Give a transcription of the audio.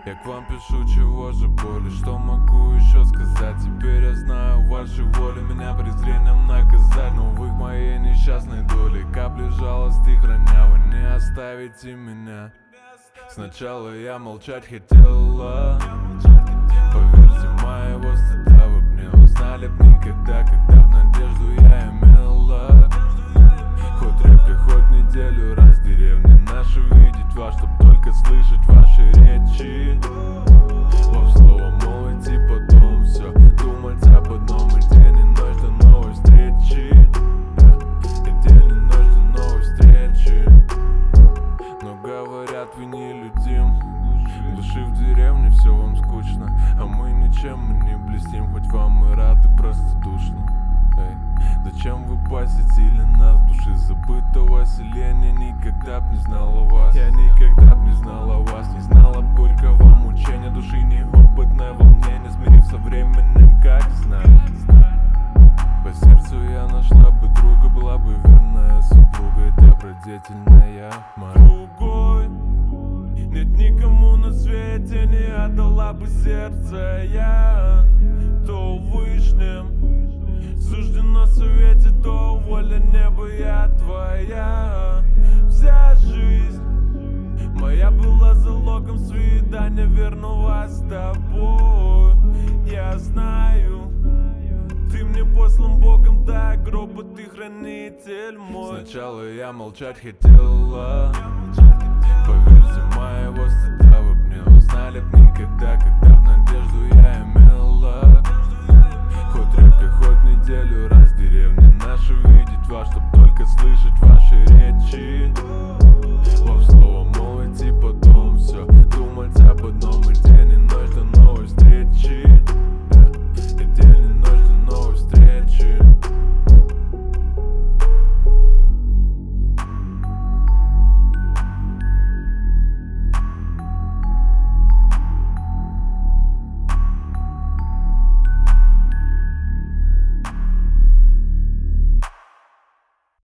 Я к вам пишу, чего же более, что могу еще сказать? Теперь я знаю вашей воли, меня презрением наказать. Но вы в моей несчастной доле, капли жалости храня, вы не оставите меня. Сначала я молчать хотела, поверьте, моего стыда вы б не узнали б никогда, когда б надежду я имела. Хоть редко, хоть неделю раз в деревне наши видеть вас, чтоб только слышать ваши речи. Вам слово молоть и потом все думать об одном, и день и ночь до новой встречи. И день и ночь до новой встречи. Но говорят, вы нелюдим, души в деревне, все вам скучно, а мы ничем мы не блестим, хоть вам мы рады простодушно. Зачем вы посетили нас, души забытого селения? Никогда б не знала вас, я никогда б не знала вас, не знала б горького мучения души, неопытное волнение, смирив со временем, как знаю. По сердцу я нашла бы друга, была бы верная супруга и добродетельная мать. Другой нет никому на свете, не отдала бы сердце я, то вышним суждено в свете, то воля неба я твоя. Вся жизнь моя была залогом свидания верного с тобой. Я знаю, ты мне послан Богом до гроба, ты хранитель мой. Сначала я молчать хотела, поверьте, моего стыда вы б не узнали б никогда, когда б надежду я имела. Хоть редко, хоть неделю раз в деревне наши видеть вас, чтоб только слышать ваши речи.